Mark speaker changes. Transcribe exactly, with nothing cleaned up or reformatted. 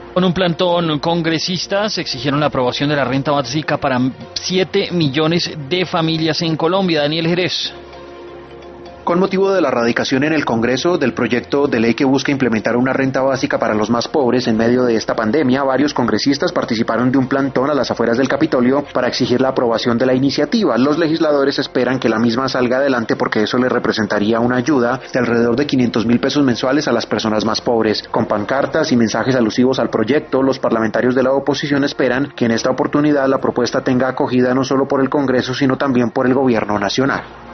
Speaker 1: Con un plantón, congresistas exigieron la aprobación de la renta básica para siete millones de familias en Colombia. Daniel Jerez.
Speaker 2: Con motivo de la radicación en el Congreso del proyecto de ley que busca implementar una renta básica para los más pobres en medio de esta pandemia, varios congresistas participaron de un plantón a las afueras del Capitolio para exigir la aprobación de la iniciativa. Los legisladores esperan que la misma salga adelante porque eso les representaría una ayuda de alrededor de quinientos mil pesos mensuales a las personas más pobres. Con pancartas y mensajes alusivos al proyecto, los parlamentarios de la oposición esperan que en esta oportunidad la propuesta tenga acogida no solo por el Congreso, sino también por el Gobierno nacional.